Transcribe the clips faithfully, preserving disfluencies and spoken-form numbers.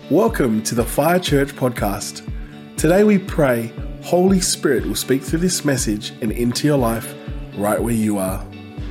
Welcome to the Fire Church podcast. Today we pray Holy Spirit will speak through this message and into your life right where you are.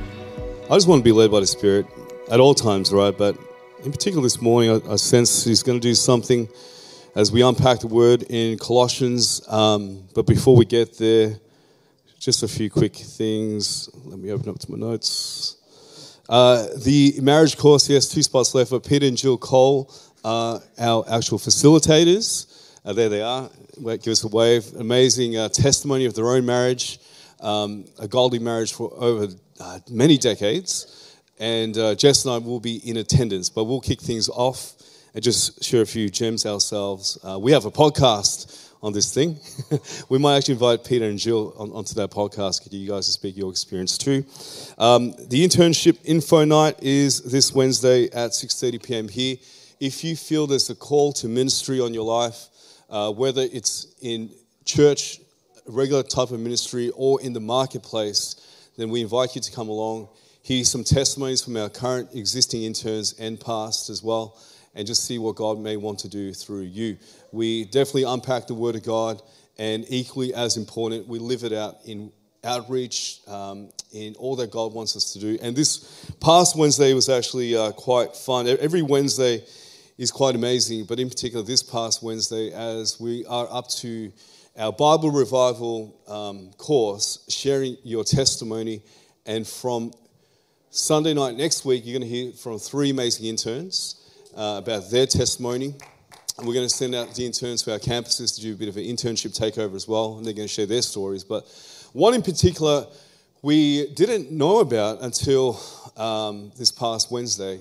I just want to be led by the Spirit at all times, right? But in particular this morning, I, I sense He's going to do something as we unpack the Word in Colossians. Um, but before we get there, just a few quick things. Let me open up to my notes. Uh, the marriage course, yes, two spots left, but Peter and Jill Cole are our actual facilitators. Uh, there they are. Give us a wave. Amazing uh, testimony of their own marriage, um, a godly marriage for over uh, many decades. And uh, Jess and I will be in attendance, but we'll kick things off and just share a few gems ourselves. Uh, we have a podcast on this thing. We might actually invite Peter and Jill on, onto that podcast, get you guys to speak your experience too. Um, the internship info night is this Wednesday at six thirty p.m. here. If you feel there's a call to ministry on your life, uh, whether it's in church, a regular type of ministry, or in the marketplace, then we invite you to come along, hear some testimonies from our current existing interns and past as well, and just see what God may want to do through you. We definitely unpack the Word of God, and equally as important, we live it out in outreach, um, in all that God wants us to do. And this past Wednesday was actually uh, quite fun. Every Wednesday is quite amazing, but in particular this past Wednesday, as we are up to our Bible Revival um, course, sharing your testimony, and from Sunday night next week, you're going to hear from three amazing interns uh, about their testimony. And we're going to send out the interns to our campuses to do a bit of an internship takeover as well, and they're going to share their stories. But one in particular we didn't know about until um, this past Wednesday.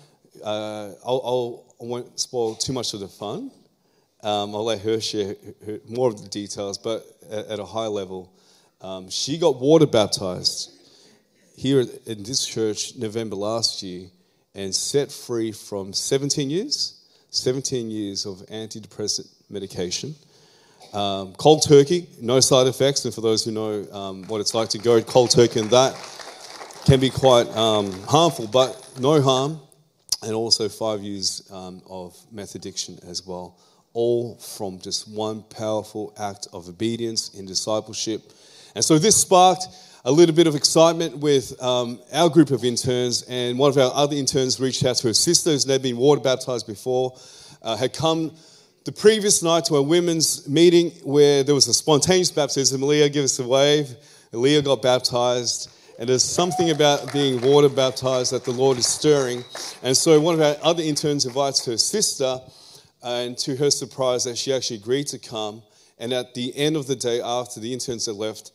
Uh, I'll, I'll, I won't spoil too much of the fun. Um, I'll let her share her, more of the details, but at, at a high level, um, she got water baptized here in this church November last year and set free from seventeen years, seventeen years of antidepressant medication. Um, cold turkey, no side effects, and for those who know um, what it's like to go cold turkey, and that can be quite um, harmful, but no harm. And also five years um, of meth addiction as well, all from just one powerful act of obedience in discipleship. And so this sparked a little bit of excitement with um, our group of interns, and one of our other interns reached out to her sister, who's never been water baptized before, uh, had come the previous night to a women's meeting where there was a spontaneous baptism. Leah, give us a wave. Leah got baptized. And there's something about being water baptized that the Lord is stirring. And so one of our other interns invites her sister, and to her surprise, that she actually agreed to come. And at the end of the day, after the interns had left,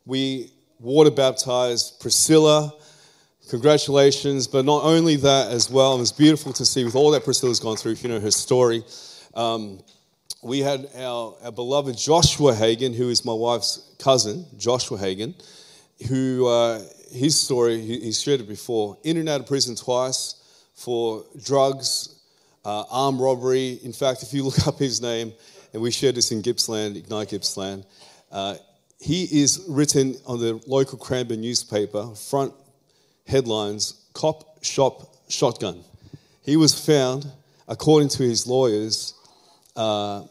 we water baptized Priscilla. Congratulations. But not only that as well, it was beautiful to see with all that Priscilla's gone through, if you know her story. Um, we had our, our beloved Joshua Hagen, who is my wife's cousin, Joshua Hagen, who, uh, his story, he, he's shared it before, in and out of prison twice for drugs, uh, armed robbery. In fact, if you look up his name, and we shared this in Gippsland, Ignite Gippsland, uh, he is written on the local Cranbourne newspaper, front headlines, cop, shop, shotgun. He was found, according to his lawyers, uh,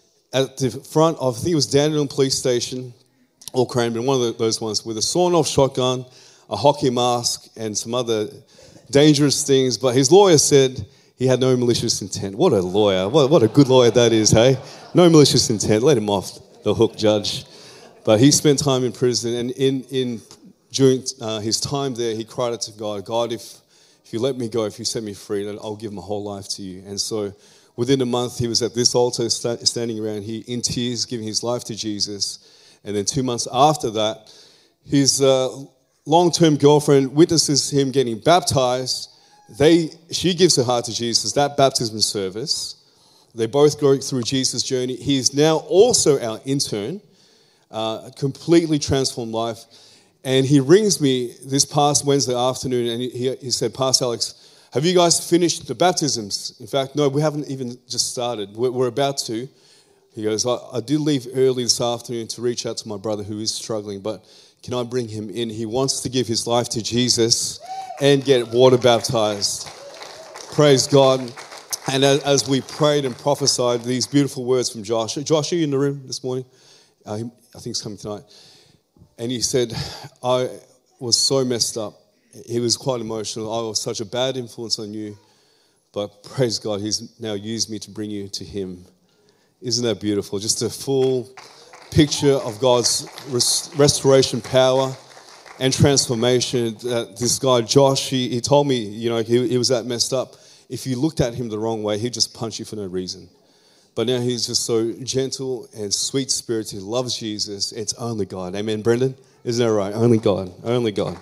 at the front of, I think it was Dandenong Police Station, or Cranbourne, one of those ones, with a sawn-off shotgun, a hockey mask, and some other dangerous things. But his lawyer said he had no malicious intent. What a lawyer. What, what a good lawyer that is, hey? No malicious intent. Let him off the hook, judge. But he spent time in prison, and in, in during uh, his time there, he cried out to God, God, if, if you let me go, if you set me free, then I'll give my whole life to you. And so within a month, he was at this altar st- standing around here in tears, giving his life to Jesus. And then two months after that, his uh, long-term girlfriend witnesses him getting baptized. They, she gives her heart to Jesus, that baptism service. They both go through Jesus' journey. He is now also our intern, uh, a completely transformed life. And he rings me this past Wednesday afternoon, and he, he said, Pastor Alex, have you guys finished the baptisms? In fact, no, we haven't even just started. We're, we're about to. He goes, I, I did leave early this afternoon to reach out to my brother who is struggling, but can I bring him in? He wants to give his life to Jesus and get water baptized. Praise God. And as, as we prayed and prophesied these beautiful words from Josh. Josh, are you in the room this morning? Uh, he, I think he's coming tonight. And he said, I was so messed up. He was quite emotional. I was such a bad influence on you. But praise God, he's now used me to bring you to him. Isn't that beautiful? Just a full picture of God's res- restoration power and transformation. That this guy, Josh, he, he told me, you know, he, he was that messed up. If you looked at him the wrong way, he'd just punch you for no reason. But now he's just so gentle and sweet-spirited. He loves Jesus. It's only God. Amen, Brendan? Isn't that right? Only God. Only God.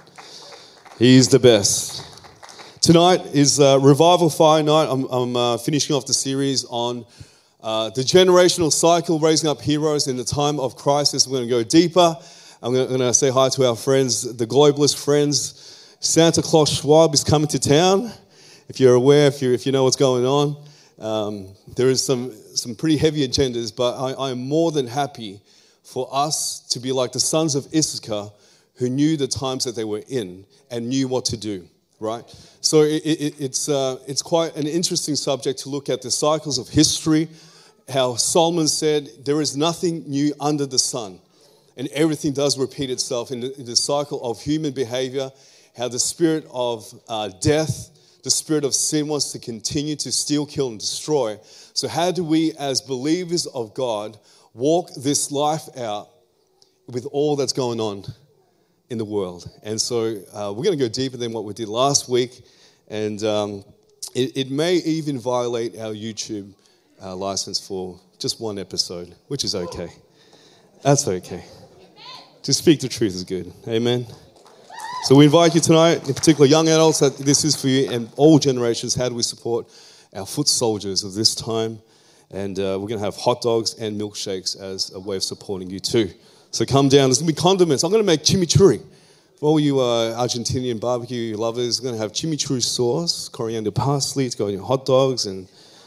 He's the best. Tonight is uh, Revival Fire Night. I'm, I'm uh, finishing off the series on uh, the generational cycle, raising up heroes in the time of crisis. We're going to go deeper. I'm going to say hi to our friends, the globalist friends. Santa Claus Schwab is coming to town. If you're aware, if you if you know what's going on, um, there is some some pretty heavy agendas. But I, I'm more than happy for us to be like the sons of Issachar, who knew the times that they were in and knew what to do. Right, so it, it, it's uh, it's quite an interesting subject to look at the cycles of history. How Solomon said, "There is nothing new under the sun," and everything does repeat itself in the, in the cycle of human behavior. How the spirit of uh, death, the spirit of sin, wants to continue to steal, kill, and destroy. So, how do we, as believers of God, walk this life out with all that's going on in the world? And so uh, we're going to go deeper than what we did last week, and um, it, it may even violate our YouTube uh, license for just one episode, which is okay. That's okay. To speak the truth is good. Amen. So we invite you tonight, in particular young adults, that this is for you, and all generations. How do we support our foot soldiers of this time? And uh, we're going to have hot dogs and milkshakes as a way of supporting you too. So come down. There's going to be condiments. I'm going to make chimichurri. For all you uh, Argentinian barbecue lovers, we're going to have chimichurri sauce, coriander, parsley. It's going in hot dogs, and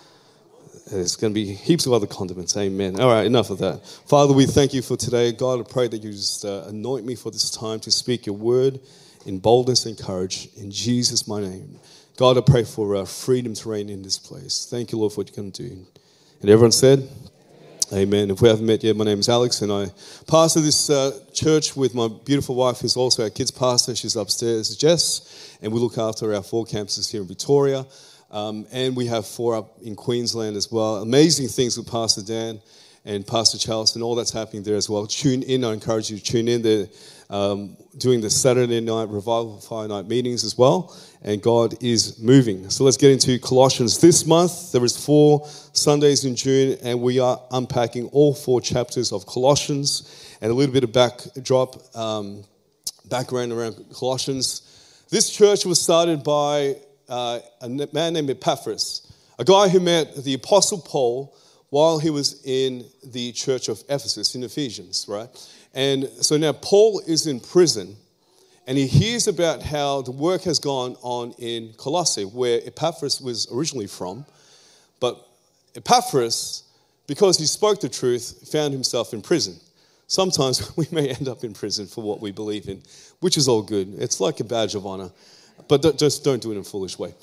there's going to be heaps of other condiments. Amen. All right, enough of that. Father, we thank you for today. God, I pray that you just uh, anoint me for this time to speak your word in boldness and courage. In Jesus' my name. God, I pray for uh, freedom to reign in this place. Thank you, Lord, for what you're going to do. And everyone said, amen. If we haven't met yet, my name is Alex, and I pastor this uh, church with my beautiful wife, who's also our kids' pastor. She's upstairs, Jess, and we look after our four campuses here in Victoria, um, and we have four up in Queensland as well. Amazing things with Pastor Dan and Pastor Charles, and all that's happening there as well. Tune in. I encourage you to tune in. They're um, doing the Saturday night Revival Fire Night meetings as well, and God is moving. So let's get into Colossians. This month, there is four Sundays in June, and we are unpacking all four chapters of Colossians, and a little bit of backdrop, um, background around Colossians. This church was started by uh, a man named Epaphras, a guy who met the Apostle Paul while he was in the church of Ephesus, in Ephesians, right? And so now Paul is in prison, and he hears about how the work has gone on in Colossae, where Epaphras was originally from. But Epaphras, because he spoke the truth, found himself in prison. Sometimes we may end up in prison for what we believe in, which is all good. It's like a badge of honor, but don't, just don't do it in a foolish way.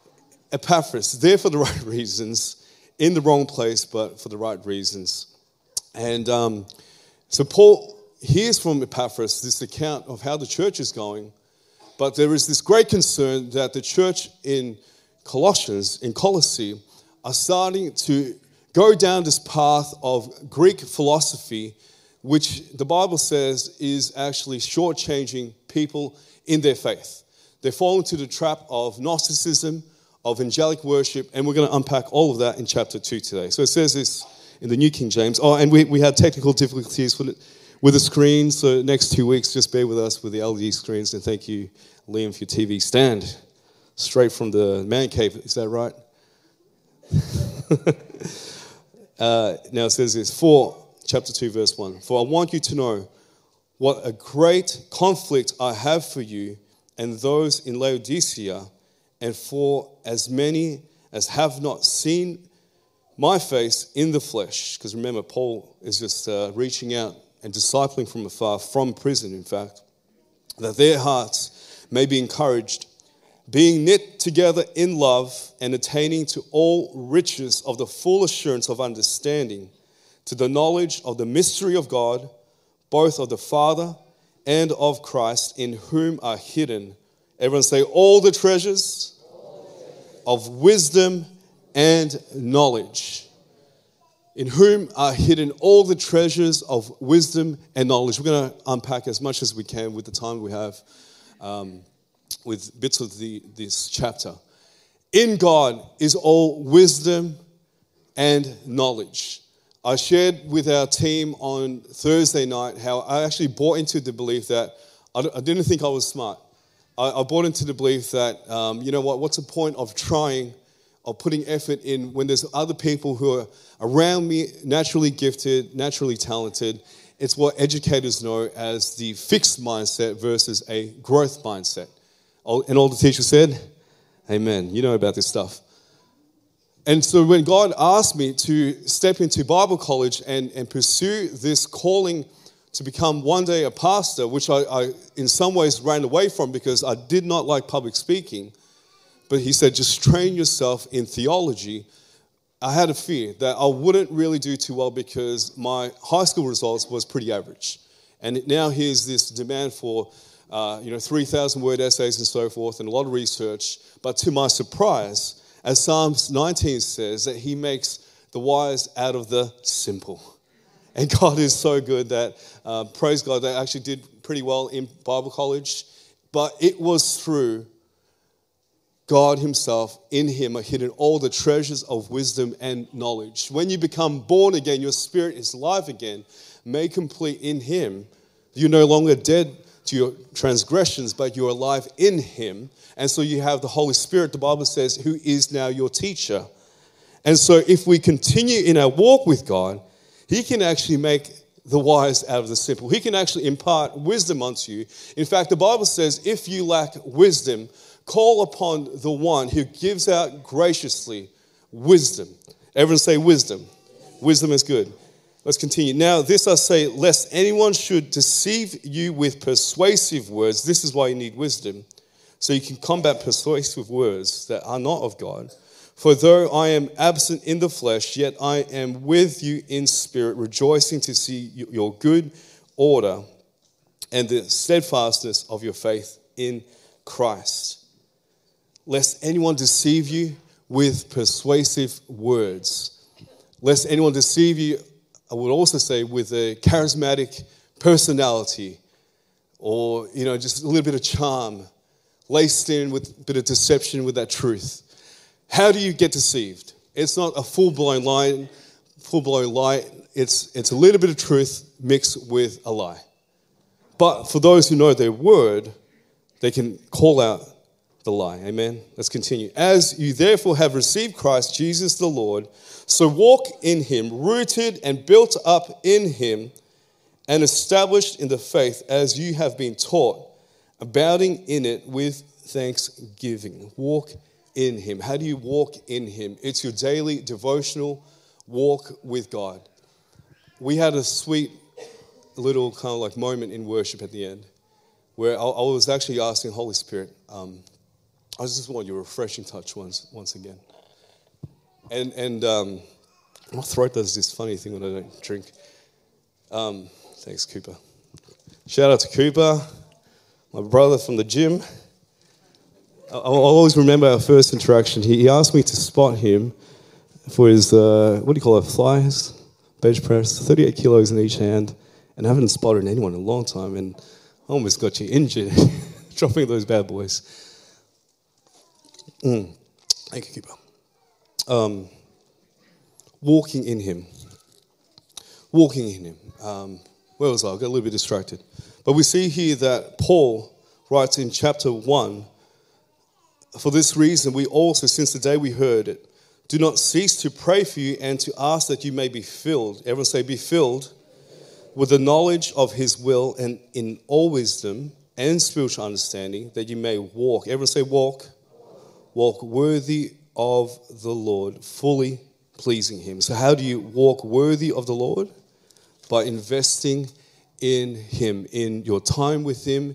Epaphras, there for the right reasons, in the wrong place, but for the right reasons. And um, so Paul hears from Epaphras this account of how the church is going, but there is this great concern that the church in Colossians, in Colossae, are starting to go down this path of Greek philosophy, which the Bible says is actually shortchanging people in their faith. They fall into the trap of Gnosticism, of angelic worship, and we're going to unpack all of that in chapter two today. So it says this in the New King James. Oh, and we, we had technical difficulties with, it, with the screen, so next two weeks, just bear with us with the L E D screens, and thank you, Liam, for your T V stand. Straight from the man cave, is that right? uh, now it says this, for, chapter two, verse one, for I want you to know what a great conflict I have for you and those in Laodicea, and for as many as have not seen my face in the flesh. Because remember, Paul is just uh, reaching out and discipling from afar, from prison, in fact, that their hearts may be encouraged, being knit together in love and attaining to all riches of the full assurance of understanding, to the knowledge of the mystery of God, both of the Father and of Christ, in whom are hidden, everyone say, all the treasures of wisdom and knowledge. In whom are hidden all the treasures of wisdom and knowledge. We're going to unpack as much as we can with the time we have, um, with bits of the, this chapter. In God is all wisdom and knowledge. I shared with our team on Thursday night how I actually bought into the belief that I, I didn't think I was smart. I, I bought into the belief that, um, you know what, what's the point of trying, of putting effort in when there's other people who are around me, naturally gifted, naturally talented. It's what educators know as the fixed mindset versus a growth mindset. And all the teachers said, amen. You know about this stuff. And so when God asked me to step into Bible college and, and pursue this calling to become one day a pastor, which I, I in some ways ran away from because I did not like public speaking, but he said, just train yourself in theology. I had a fear that I wouldn't really do too well because my high school results was pretty average. And now here's this demand for uh, you know, three thousand word essays and so forth and a lot of research. But to my surprise, as Psalms nineteen says, that he makes the wise out of the simple. And God is so good that, uh, praise God, they actually did pretty well in Bible college. But it was through God himself, in him are hidden all the treasures of wisdom and knowledge. When you become born again, your spirit is alive again, made complete in him. You're no longer dead to your transgressions, but you're alive in him. And so you have the Holy Spirit, the Bible says, who is now your teacher. And so if we continue in our walk with God, he can actually make the wise out of the simple. He can actually impart wisdom unto you. In fact, the Bible says, if you lack wisdom, call upon the one who gives out graciously wisdom. Everyone say wisdom. Wisdom is good. Let's continue. Now, this I say, lest anyone should deceive you with persuasive words. This is why you need wisdom, so you can combat persuasive words that are not of God. For though I am absent in the flesh, yet I am with you in spirit, rejoicing to see your good order and the steadfastness of your faith in Christ. Lest anyone deceive you with persuasive words. Lest anyone deceive you, I would also say, with a charismatic personality or, you know, just a little bit of charm laced in with a bit of deception with that truth. How do you get deceived? It's not a full-blown lie, full-blown lie. It's, it's a little bit of truth mixed with a lie. But for those who know their word, they can call out the lie. Amen? Let's continue. As you therefore have received Christ Jesus the Lord, so walk in him, rooted and built up in him, and established in the faith as you have been taught, abounding in it with thanksgiving. Walk in him. How do you walk in him? It's your daily devotional walk with God. We had a sweet little kind of like moment in worship at the end where I, I was actually asking Holy Spirit, um, I just want your refreshing touch once once again. And and um, my throat does this funny thing when I don't drink. Um, thanks, Cooper. Shout out to Cooper, my brother from the gym. I'll always remember our first interaction. He asked me to spot him for his, uh, what do you call it, flies, bench press, thirty-eight kilos in each hand, and I haven't spotted anyone in a long time, and I almost got you injured dropping those bad boys. Mm. Thank you, Keeper. Um, walking in him. Walking in him. Um, where was I? I got a little bit distracted. But we see here that Paul writes in chapter one, for this reason we also, since the day we heard it, do not cease to pray for you and to ask that you may be filled. Everyone say, be filled with the knowledge of his will and in all wisdom and spiritual understanding, that you may walk. Everyone say, walk. Walk worthy of the Lord, fully pleasing him. So how do you walk worthy of the Lord? By investing in him, in your time with him,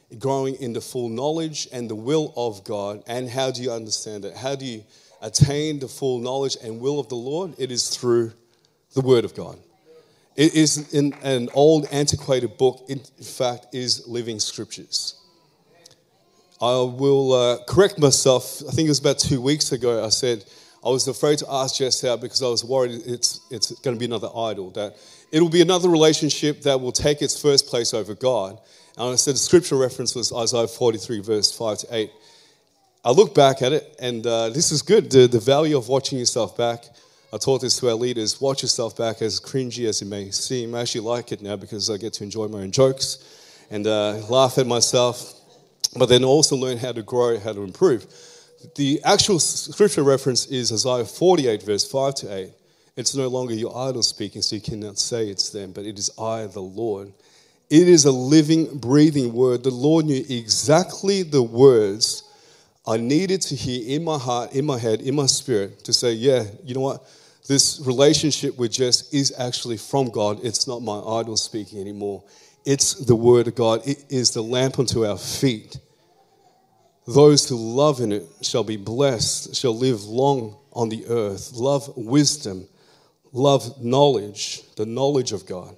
growing in the full knowledge and the will of God. And how do you understand it? How do you attain the full knowledge and will of the Lord? It is through the Word of God. It is in an old, antiquated book. In fact, is Living Scriptures. I will uh, correct myself. I think it was about two weeks ago. I said I was afraid to ask Jess out because I was worried it's it's going to be another idol, that it'll be another relationship that will take its first place over God. And I said the scripture reference was Isaiah forty-three, verse five to eight. I look back at it, and uh, this is good. The, the value of watching yourself back. I taught this to our leaders. Watch yourself back, as cringy as it may seem. I actually like it now because I get to enjoy my own jokes and uh, laugh at myself, but then also learn how to grow, how to improve. The actual scripture reference is Isaiah forty-eight, verse five to eight. It's no longer your idol speaking, so you cannot say it's them, but it is I, the Lord. It is a living, breathing word. The Lord knew exactly the words I needed to hear in my heart, in my head, in my spirit to say, yeah, you know what? This relationship with Jess is actually from God. It's not my idol speaking anymore. It's the word of God. It is the lamp unto our feet. Those who love in it shall be blessed, shall live long on the earth. Love wisdom, love knowledge, the knowledge of God.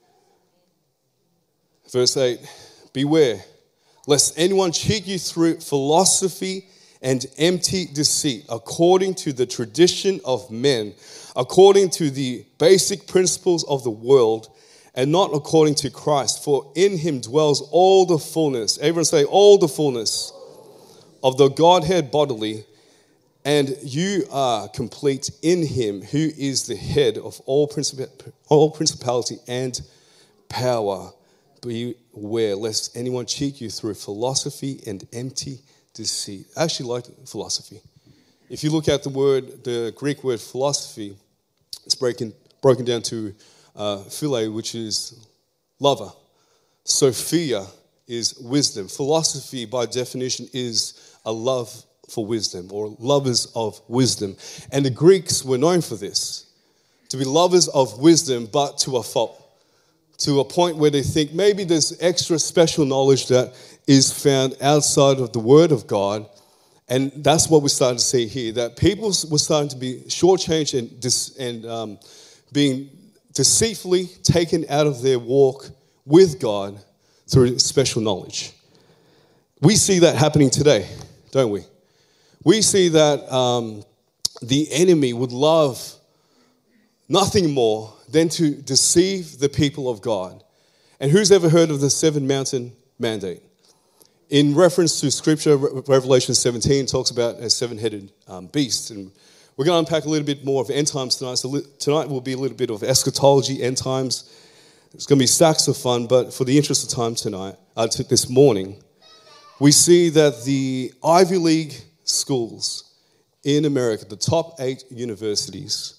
Verse eight, beware, lest anyone cheat you through philosophy and empty deceit, according to the tradition of men, according to the basic principles of the world, and not according to Christ. For in him dwells all the fullness, everyone say, all the fullness of the Godhead bodily, and you are complete in him, who is the head of all, princip- all principality and power. Beware lest anyone cheat you through philosophy and empty deceit. I actually like philosophy. If you look at the word, the Greek word philosophy, it's breaking, broken down to uh, phile, which is lover. Sophia is wisdom. Philosophy, by definition, is a love for wisdom, or lovers of wisdom. And the Greeks were known for this, to be lovers of wisdom, but to a fault. To a point where they think maybe there's extra special knowledge that is found outside of the Word of God. And that's what we're starting to see here, that people were starting to be shortchanged and, dis- and um, being deceitfully taken out of their walk with God through special knowledge. We see that happening today, don't we? We see that um, the enemy would love nothing more than to deceive the people of God. And who's ever heard of the seven mountain mandate? In reference to scripture, Revelation seventeen talks about a seven-headed um, beast. And we're going to unpack a little bit more of end times tonight. So tonight will be a little bit of eschatology, end times. It's going to be stacks of fun, but for the interest of time tonight, uh, this morning, we see that the Ivy League schools in America, the top eight universities,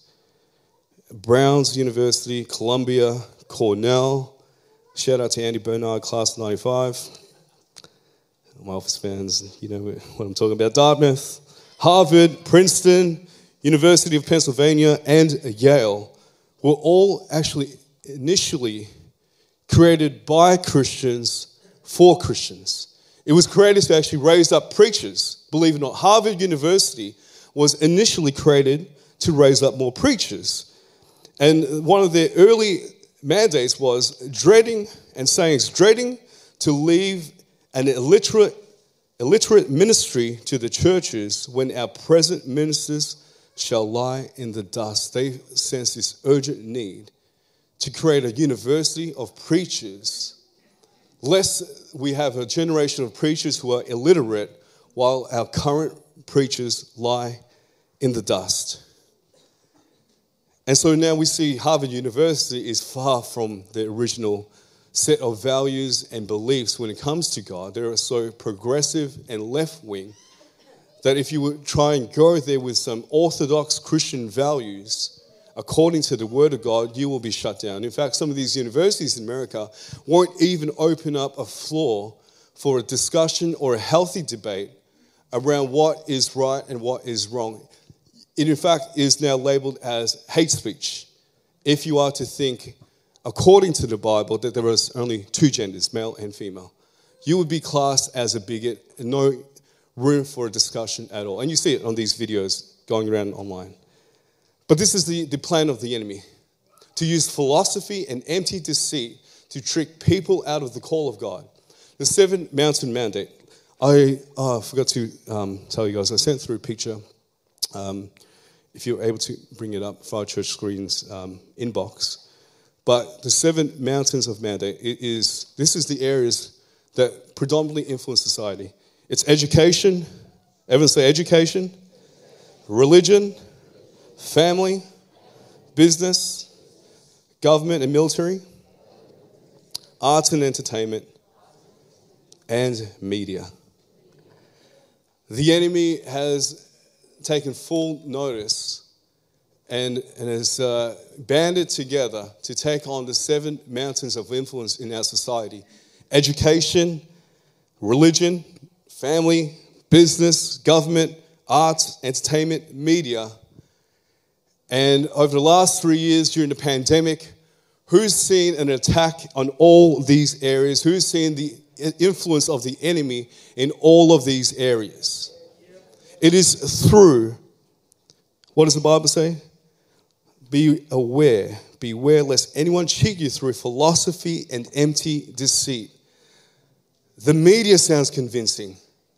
Browns University, Columbia, Cornell. Shout out to Andy Bernard, class ninety-five. My Office fans, you know what I'm talking about. Dartmouth, Harvard, Princeton, University of Pennsylvania, and Yale were all actually initially created by Christians for Christians. It was created to actually raise up preachers. Believe it or not, Harvard University was initially created to raise up more preachers. And one of their early mandates was dreading and sayings, dreading to leave an illiterate, illiterate ministry to the churches when our present ministers shall lie in the dust. They sense this urgent need to create a university of preachers, lest we have a generation of preachers who are illiterate while our current preachers lie in the dust. And so now we see Harvard University is far from the original set of values and beliefs when it comes to God. They are so progressive and left-wing that if you would try and go there with some orthodox Christian values, according to the Word of God, you will be shut down. In fact, some of these universities in America won't even open up a floor for a discussion or a healthy debate around what is right and what is wrong. It, in fact, is now labeled as hate speech. If you are to think, according to the Bible, that there is only two genders, male and female. you would be classed as a bigot and no room for a discussion at all. And you see it on these videos going around online. But this is the, the plan of the enemy, to use philosophy and empty deceit to trick people out of the call of God. The Seven Mountain Mandate. I oh, forgot to um, tell you guys, I sent through a picture. Um, if you're able to bring it up, Fire Church Screen's um, inbox. But the Seven Mountains of Mandate, it is, this is the areas that predominantly influence society. It's education, everyone say education, religion, family, business, government and military, arts and entertainment, and media. The enemy has taken full notice and, and has uh, banded together to take on the seven mountains of influence in our society. Education, religion, family, business, government, arts, entertainment, media. And over the last three years during the pandemic, who's seen an attack on all these areas? Who's seen the influence of the enemy in all of these areas? It is through, what does the Bible say? Be aware, beware lest anyone cheat you through philosophy and empty deceit. The media sounds convincing.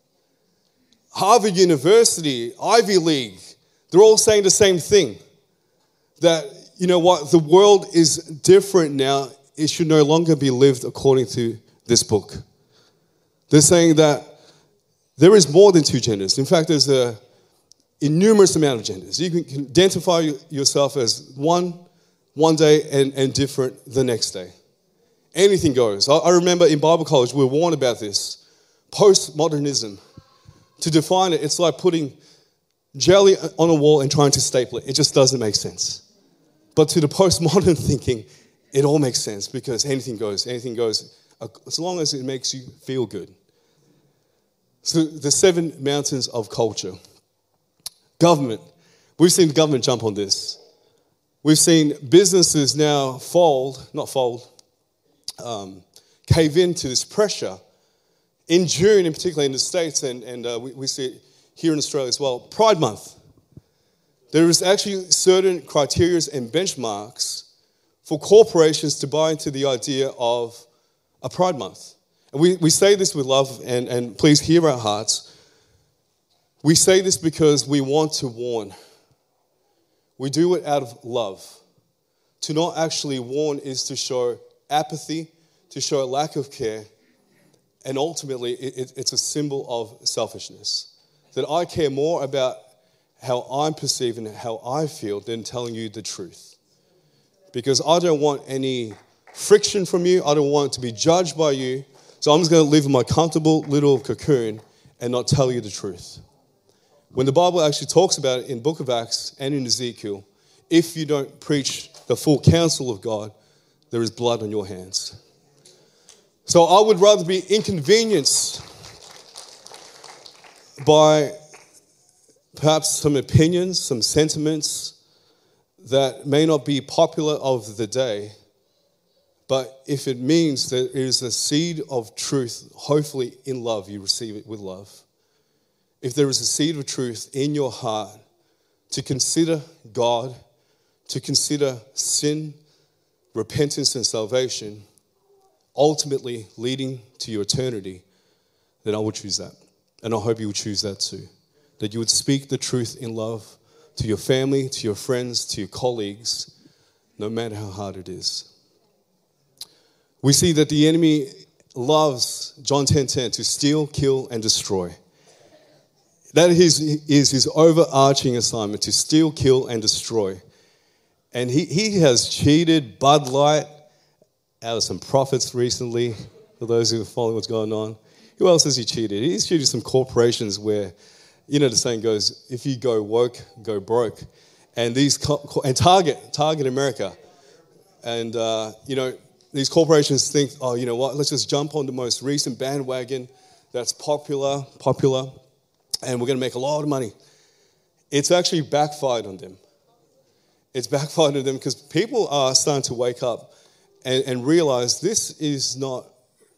Harvard University, Ivy League, they're all saying the same thing. That, you know what, the world is different now. It should no longer be lived according to this book. They're saying that there is more than two genders. In fact, there's a innumerous amount of genders. You can identify yourself as one one day and, and different the next day. Anything goes. I, I remember in Bible college, we were warned about this. Postmodernism. To define it, it's like putting jelly on a wall and trying to staple it. It just doesn't make sense. But to the postmodern thinking, it all makes sense because anything goes. Anything goes as long as it makes you feel good. So the seven mountains of culture. Government. We've seen the government jump on this. We've seen businesses now fold, not fold, um, cave into this pressure. In June, in particular in the States, and, and uh, we, we see it here in Australia as well, Pride Month. There is actually certain criteria and benchmarks for corporations to buy into the idea of a Pride Month. And we, we say this with love, and, and please hear our hearts. We say this because we want to warn. We do it out of love. To not actually warn is to show apathy, to show a lack of care, and ultimately it, it, it's a symbol of selfishness. That I care more about how I'm perceived and how I feel than telling you the truth. Because I don't want any friction from you. I don't want to be judged by you. So I'm just going to live in my comfortable little cocoon and not tell you the truth. When the Bible actually talks about it in the book of Acts and in Ezekiel, if you don't preach the full counsel of God, there is blood on your hands. So I would rather be inconvenienced by perhaps some opinions, some sentiments that may not be popular of the day, but if it means that it is a seed of truth, hopefully in love, you receive it with love. If there is a seed of truth in your heart to consider God, to consider sin, repentance and salvation, ultimately leading to your eternity, then I would choose that. And I hope you would choose that too. That you would speak the truth in love to your family, to your friends, to your colleagues, no matter how hard it is. We see that the enemy loves, John ten ten, to steal, kill, and destroy. That is, is his overarching assignment, to steal, kill, and destroy. And he, he has cheated Bud Light out of some profits recently, for those who are following what's going on. Who else has he cheated? He's cheated some corporations where, you know, the saying goes, if you go woke, go broke. And these co- and Target, Target America. And, uh, you know, these corporations think, oh, you know what, let's just jump on the most recent bandwagon that's popular, popular, and we're going to make a lot of money. It's actually backfired on them. It's backfired on them because people are starting to wake up and, and realize this is not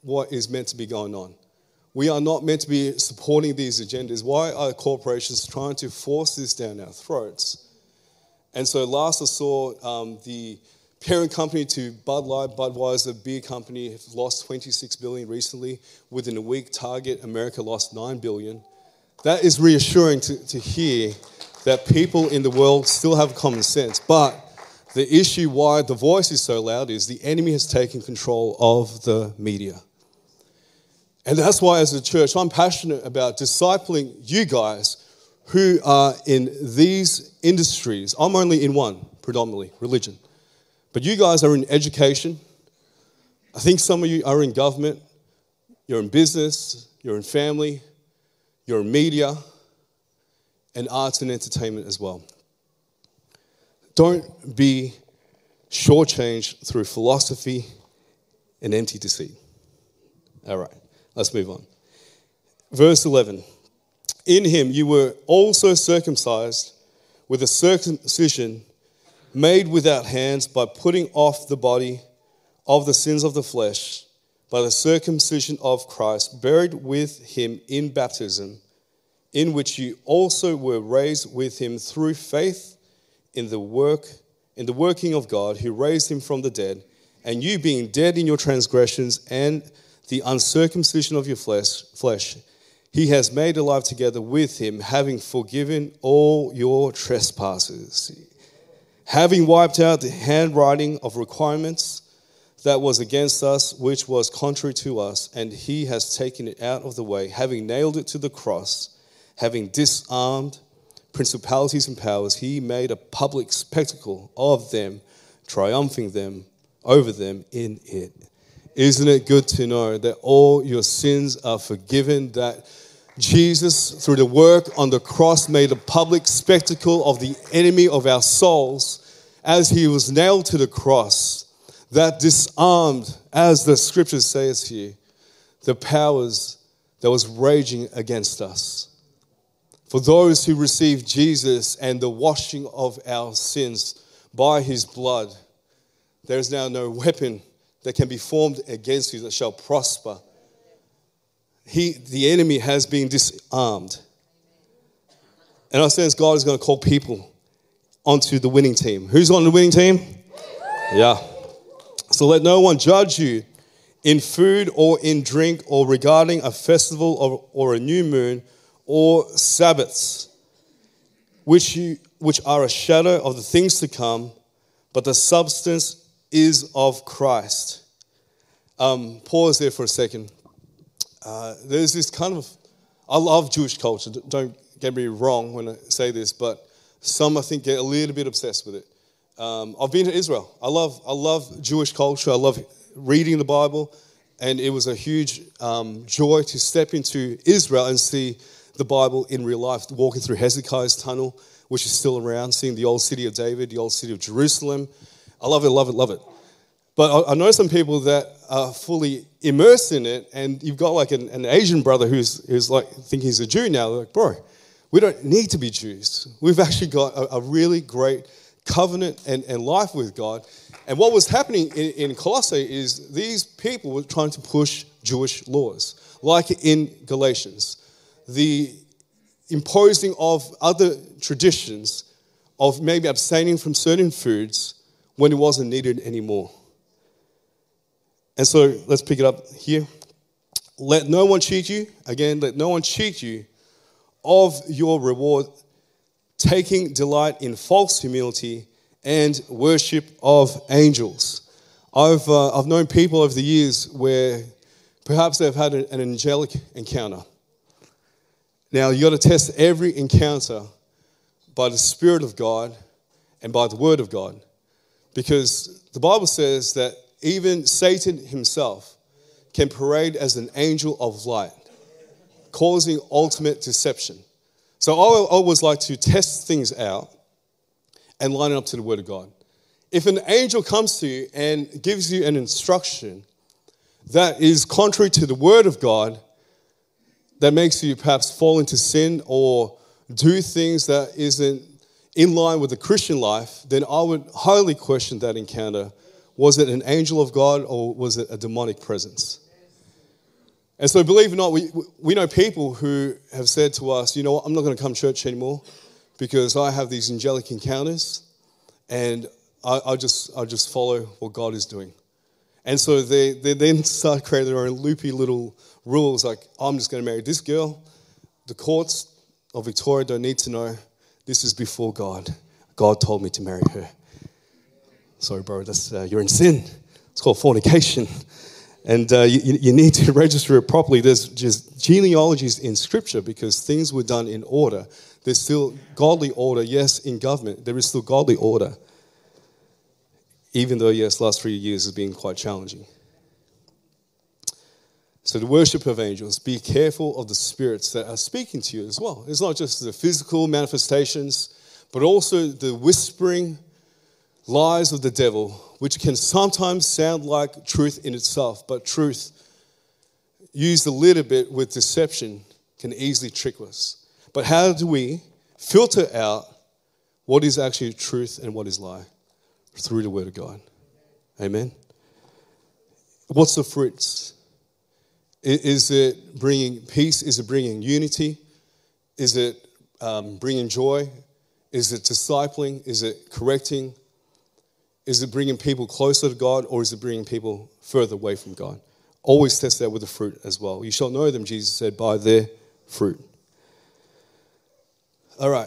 what is meant to be going on. We are not meant to be supporting these agendas. Why are corporations trying to force this down our throats? And so last I saw um, the parent company to Bud Light, Budweiser beer company, have lost twenty-six billion dollars recently. Within a week, Target America lost nine billion dollars. That is reassuring to, to hear that people in the world still have common sense. But the issue why the voice is so loud is the enemy has taken control of the media. And that's why as a church, I'm passionate about discipling you guys who are in these industries. I'm only in one, predominantly, religion. But you guys are in education. I think some of you are in government. You're in business. You're in family. You're in media. And arts and entertainment as well. Don't be shortchanged through philosophy and empty deceit. All right, let's move on. Verse eleven. In him you were also circumcised with a circumcision made without hands by putting off the body of the sins of the flesh by the circumcision of Christ, buried with him in baptism, in which you also were raised with him through faith in the work, in the working of God who raised him from the dead, and you being dead in your transgressions and the uncircumcision of your flesh, flesh, he has made alive together with him, having forgiven all your trespasses, having wiped out the handwriting of requirements that was against us, which was contrary to us, and he has taken it out of the way, having nailed it to the cross. Having disarmed principalities and powers, he made a public spectacle of them, triumphing them over them in it. Isn't it good to know that all your sins are forgiven, that Jesus, through the work on the cross, made a public spectacle of the enemy of our souls as he was nailed to the cross, that disarmed, as the scriptures says here, the powers that was raging against us. For those who receive Jesus and the washing of our sins by his blood, there is now no weapon that can be formed against you that shall prosper. He, the enemy has been disarmed. And I sense God is going to call people onto the winning team. Who's on the winning team? Yeah. So let no one judge you in food or in drink or regarding a festival or, or a new moon or Sabbaths, which you which are a shadow of the things to come, but the substance is of Christ. Um, pause there for a second. Uh, there's this kind of, I love Jewish culture, don't get me wrong when I say this, but some I think get a little bit obsessed with it. Um, I've been to Israel. I love I love Jewish culture. I love reading the Bible, and it was a huge um, joy to step into Israel and see the Bible in real life, walking through Hezekiah's tunnel, which is still around, seeing the old city of David, the old city of Jerusalem. I love it, love it, love it. But I, I know some people that are fully immersed in it, and you've got like an, an Asian brother who's who's like thinking he's a Jew now. They're like, bro, we don't need to be Jews. We've actually got a, a really great covenant and, and life with God. And what was happening in, in Colossae is these people were trying to push Jewish laws, like in Galatians. The imposing of other traditions of maybe abstaining from certain foods when it wasn't needed anymore. And so let's pick it up here. Let no one cheat you. Again, let no one cheat you of your reward, taking delight in false humility and worship of angels. I've uh, I've known people over the years where perhaps they've had an, an angelic encounter. Now, you got to test every encounter by the Spirit of God and by the Word of God. Because the Bible says that even Satan himself can parade as an angel of light, causing ultimate deception. So I always like to test things out and line it up to the Word of God. If an angel comes to you and gives you an instruction that is contrary to the Word of God, that makes you perhaps fall into sin or do things that isn't in line with the Christian life, then I would highly question that encounter. Was it an angel of God or was it a demonic presence? And so believe it or not, we, we know people who have said to us, you know what, I'm not going to come to church anymore because I have these angelic encounters and I, I just I just follow what God is doing. And so they, they then start creating their own loopy little rules like, I'm just going to marry this girl. The courts of Victoria don't need to know. This is before God. God told me to marry her. Sorry, bro, that's uh, you're in sin. It's called fornication. And uh, you, you need to register it properly. There's just genealogies in Scripture because things were done in order. There's still godly order, yes, in government. There is still godly order. Even though, yes, last three years has been quite challenging. So the worship of angels, be careful of the spirits that are speaking to you as well. It's not just the physical manifestations, but also the whispering lies of the devil, which can sometimes sound like truth in itself, but truth used a little bit with deception can easily trick us. But how do we filter out what is actually truth and what is lie? Through the Word of God. Amen. What's the fruits? Is it bringing peace? Is it bringing unity? Is it um, bringing joy? Is it discipling? Is it correcting? Is it bringing people closer to God, or is it bringing people further away from God? Always test that with the fruit as well. You shall know them, Jesus said, by their fruit. All right.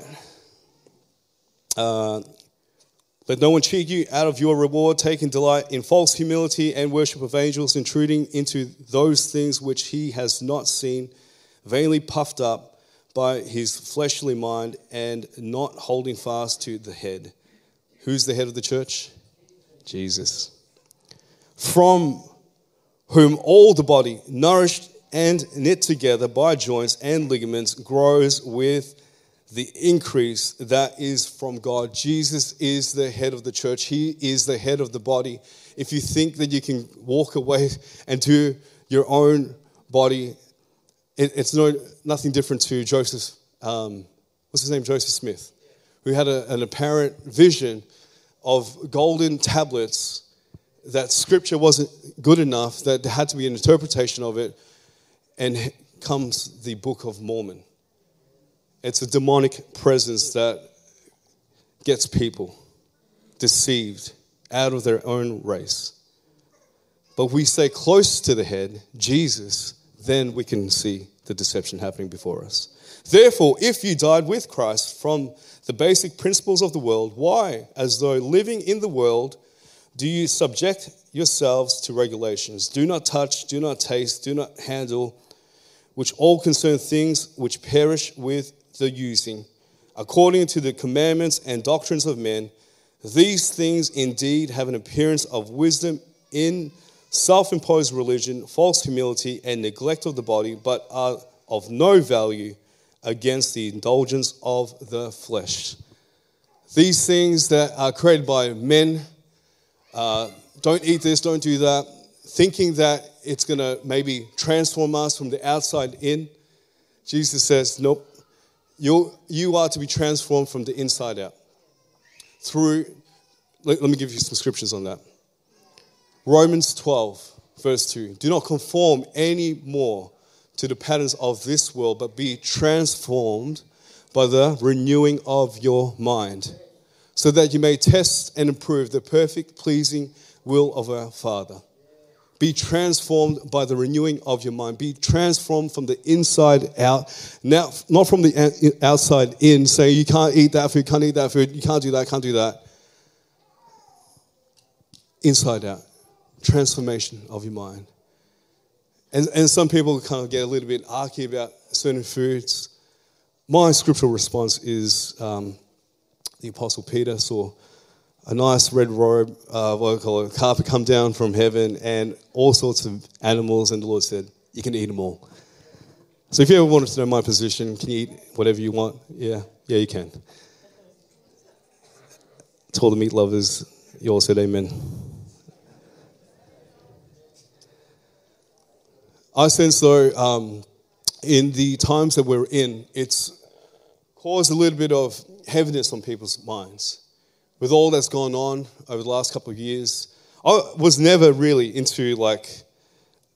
Uh, Let no one cheat you out of your reward, taking delight in false humility and worship of angels, intruding into those things which he has not seen, vainly puffed up by his fleshly mind and not holding fast to the head. Who's the head of the church? Jesus. From whom all the body, nourished and knit together by joints and ligaments, grows with the increase that is from God. Jesus is the head of the church. He is the head of the body. If you think that you can walk away and do your own body, it, it's no nothing different to Joseph, um, what's his name, Joseph Smith, who had a, an apparent vision of golden tablets that scripture wasn't good enough, that there had to be an interpretation of it, and comes the Book of Mormon. It's a demonic presence that gets people deceived out of their own race. But we stay close to the head, Jesus, then we can see the deception happening before us. Therefore, if you died with Christ from the basic principles of the world, why, as though living in the world, do you subject yourselves to regulations? Do not touch, do not taste, do not handle, which all concern things which perish with the using, according to the commandments and doctrines of men. These things indeed have an appearance of wisdom in self-imposed religion, false humility, and neglect of the body, but are of no value against the indulgence of the flesh. These things that are created by men, uh, don't eat this, don't do that, thinking that it's going to maybe transform us from the outside in. Jesus says, nope. You you are to be transformed from the inside out. Through, let, let me give you some scriptures on that. Romans twelve, verse two. Do not conform any more to the patterns of this world, but be transformed by the renewing of your mind, so that you may test and approve the perfect, pleasing will of our Father. Be transformed by the renewing of your mind. Be transformed from the inside out, now, not from the outside in, saying you can't eat that food, can't eat that food, you can't do that, can't do that. Inside out. Transformation of your mind. And, and some people kind of get a little bit arky about certain foods. My scriptural response is um, the Apostle Peter saw a nice red robe, uh, what do I call it, carpet come down from heaven and all sorts of animals, and the Lord said, you can eat them all. So if you ever wanted to know my position, can you eat whatever you want? Yeah, yeah, you can. To all the meat lovers, you all said amen. I sense though, um, in the times that we're in, it's caused a little bit of heaviness on people's minds. With all that's gone on over the last couple of years, I was never really into like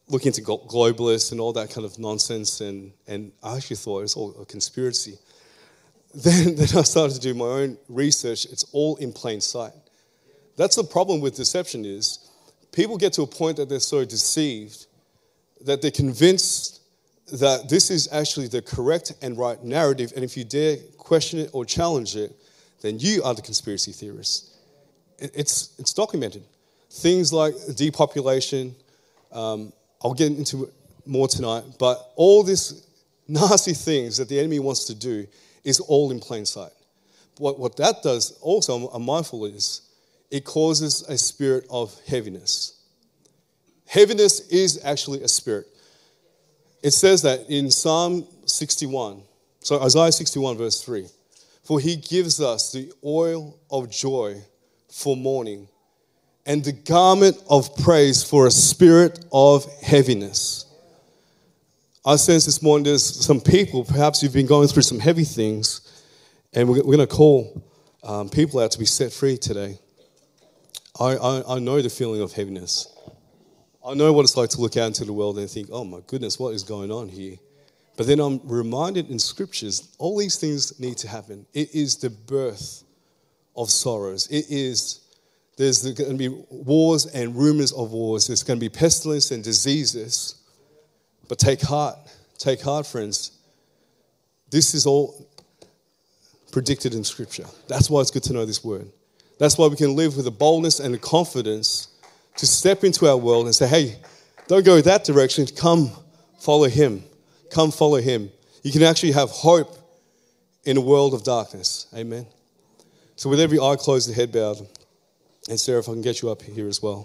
looking into glo- globalists and all that kind of nonsense, and, and I actually thought it was all a conspiracy. Then, then I started to do my own research. It's all in plain sight. That's the problem with deception is people get to a point that they're so deceived that they're convinced that this is actually the correct and right narrative, and if you dare question it or challenge it, then you are the conspiracy theorist. It's, it's documented. Things like depopulation, um, I'll get into it more tonight, but all these nasty things that the enemy wants to do is all in plain sight. What, what that does also, I'm mindful is, it causes a spirit of heaviness. Heaviness is actually a spirit. It says that in Psalm sixty-one, so Isaiah sixty-one verse three, for he gives us the oil of joy for mourning and the garment of praise for a spirit of heaviness. I sense this morning there's some people, perhaps you've been going through some heavy things, and we're, we're going to call um, people out to be set free today. I, I, I know the feeling of heaviness. I know what it's like to look out into the world and think, oh my goodness, what is going on here? But then I'm reminded in scriptures, all these things need to happen. It is the birth of sorrows. It is, there's going to be wars and rumors of wars. There's going to be pestilence and diseases. But take heart, take heart, friends. This is all predicted in scripture. That's why it's good to know this word. That's why we can live with the boldness and the confidence to step into our world and say, hey, don't go that direction. Come follow him. Come follow him. You can actually have hope in a world of darkness. Amen. So with every eye closed and head bowed, and Sarah, if I can get you up here as well.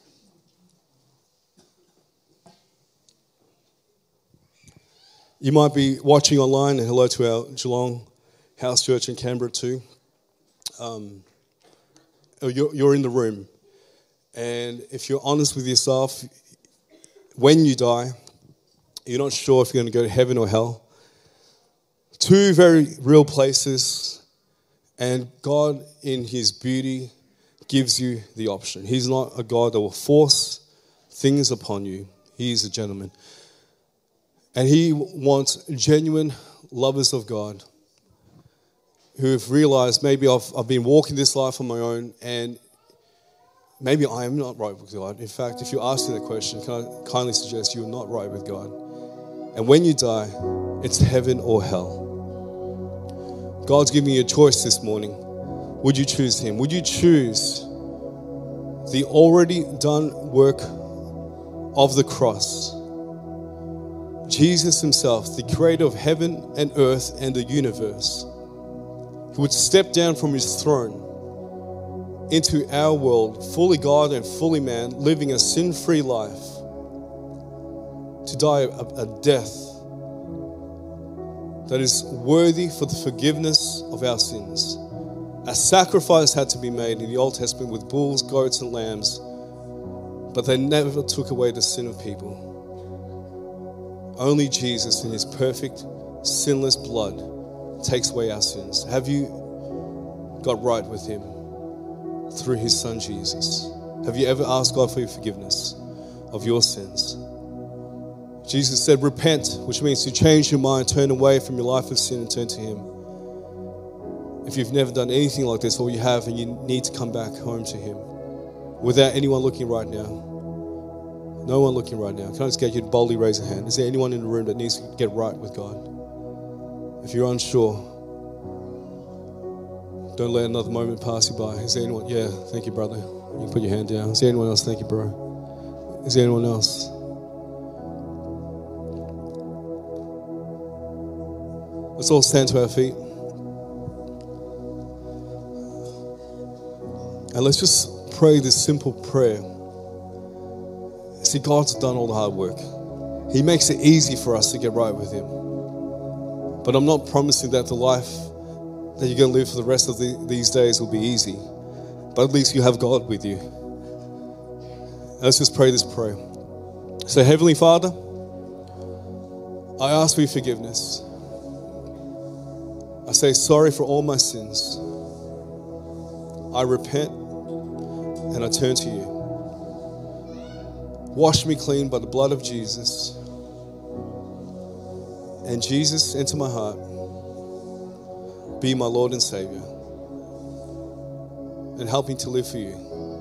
You might be watching online, and hello to our Geelong House Church in Canberra too. Um, you're, you're in the room. And if you're honest with yourself, when you die, you're not sure if you're going to go to heaven or hell. Two very real places, and God in his beauty gives you the option. He's not a God that will force things upon you. He is a gentleman. And he wants genuine lovers of God who have realized maybe I've, I've been walking this life on my own, and maybe I am not right with God. In fact, if you're asking that question, can I kindly suggest you're not right with God? And when you die, it's heaven or hell. God's giving you a choice this morning. Would you choose him? Would you choose the already done work of the cross? Jesus himself, the creator of heaven and earth and the universe, who would step down from his throne into our world, fully God and fully man, living a sin-free life, to die a, a death that is worthy for the forgiveness of our sins. A sacrifice had to be made in the Old Testament with bulls, goats, and lambs, but they never took away the sin of people. Only Jesus in his perfect, sinless blood takes away our sins. Have you got right with him through his son Jesus? Have you ever asked God for your forgiveness of your sins? Jesus said, repent, which means to change your mind, turn away from your life of sin and turn to him. If you've never done anything like this, or you have and you need to come back home to him, without anyone looking right now, no one looking right now, can I just get you to boldly raise a hand? Is there anyone in the room that needs to get right with God? If you're unsure, don't let another moment pass you by. Is there anyone? Yeah, thank you, brother. You can put your hand down. Is there anyone else? Thank you, bro. Is there anyone else? Let's all stand to our feet. And let's just pray this simple prayer. See, God's done all the hard work. He makes it easy for us to get right with him. But I'm not promising that the life that you're going to live for the rest of the, these days will be easy. But at least you have God with you. Let's just pray this prayer. So, Heavenly Father, I ask for your forgiveness. I say sorry for all my sins. I repent and I turn to you. Wash me clean by the blood of Jesus. And Jesus, enter my heart. Be my Lord and Savior. And help me to live for you.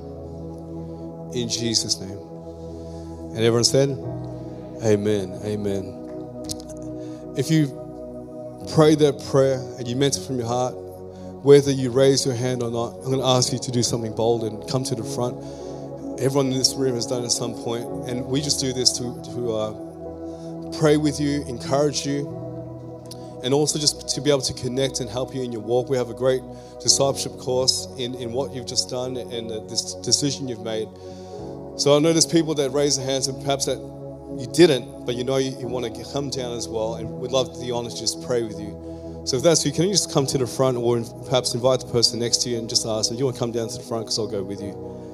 In Jesus' name. And everyone said, amen, amen. If you prayed that prayer and you meant it from your heart, whether you raise your hand or not, I'm going to ask you to do something bold and come to the front. Everyone in this room has done it at some point, and we just do this to, to uh, pray with you, encourage you, and also just to be able to connect and help you in your walk. We have a great discipleship course in, in what you've just done and uh, this decision you've made. So I know there's people that raise their hands and perhaps that you didn't, but you know you, you want to come down as well, and we'd love the honor to just pray with you. So if that's you, can you just come to the front, or perhaps invite the person next to you and just ask them, do you want to come down to the front, because I'll go with you.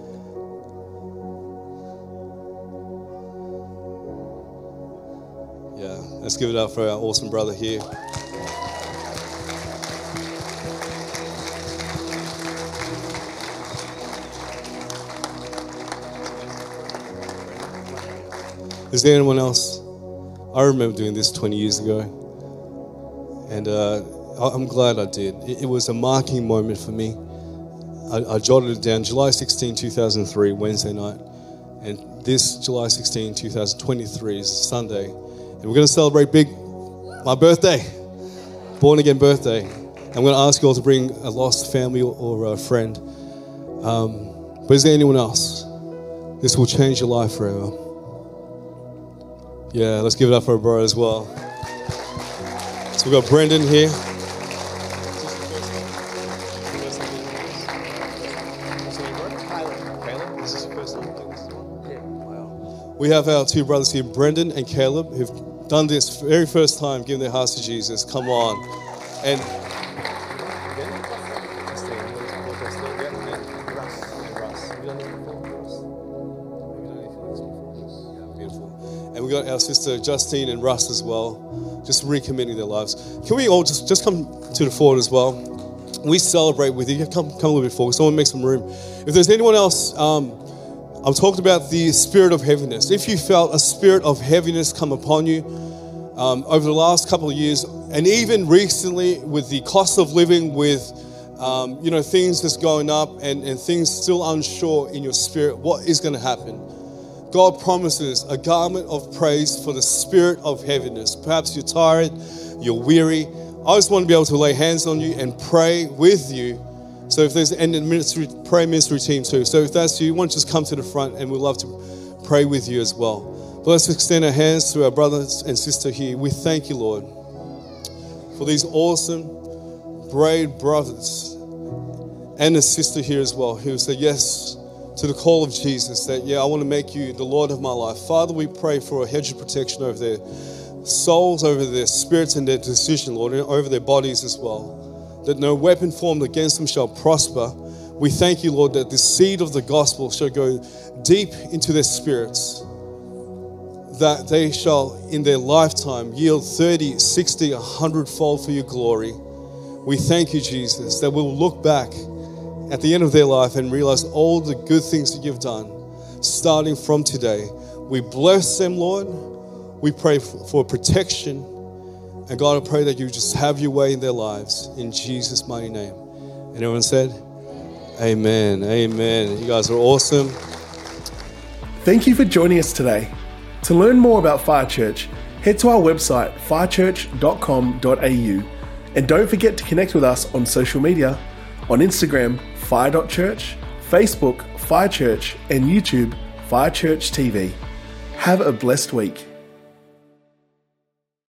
Yeah, let's give it up for our awesome brother here. Is there anyone else? I remember doing this twenty years ago, and uh, I'm glad I did. It, it was a marking moment for me. I, I jotted it down, July sixteenth, two thousand three, Wednesday night, and this July sixteenth, two thousand twenty-three is Sunday, and we're going to celebrate big my birthday, born again birthday. I'm going to ask you all to bring a lost family or, or a friend. Um, but is there anyone else? This will change your life forever. Yeah, let's give it up for a bro as well. So we've got Brendan here. We have our two brothers here, Brendan and Caleb, who've done this very first time, giving their hearts to Jesus. Come on. And And we got our sister Justine and Russ as well, just recommitting their lives. Can we all just, just come to the forward as well? We celebrate with you. Come, come a little bit forward. Someone make some room. If there's anyone else, um, I'm talking about the spirit of heaviness. If you felt a spirit of heaviness come upon you um, over the last couple of years, and even recently with the cost of living, with um, you know things that's going up and, and things still unsure in your spirit, what is going to happen? God promises a garment of praise for the spirit of heaviness. Perhaps you're tired, you're weary. I just want to be able to lay hands on you and pray with you. So if there's and the ministry, prayer ministry team too. So if that's you, you want to just come to the front, and we'd love to pray with you as well. But let's extend our hands to our brothers and sister here. We thank you, Lord, for these awesome, brave brothers and a sister here as well who said yes to the call of Jesus, that, yeah, I want to make you the Lord of my life. Father, we pray for a hedge of protection over their souls, over their spirits and their decision, Lord, and over their bodies as well, that no weapon formed against them shall prosper. We thank you, Lord, that the seed of the gospel shall go deep into their spirits, that they shall in their lifetime yield thirty, sixty, a hundred fold for your glory. We thank you, Jesus, that we'll look back at the end of their life and realize all the good things that you've done, starting from today. We bless them, Lord. We pray for, for protection. And God, I pray that you just have your way in their lives, in Jesus' mighty name. And everyone said, amen, amen. You guys are awesome. Thank you for joining us today. To learn more about Fire Church, head to our website, fire church dot com dot a u. And don't forget to connect with us on social media, on Instagram, fire dot church, Facebook, Fire Church, and YouTube, Fire Church T V. Have a blessed week.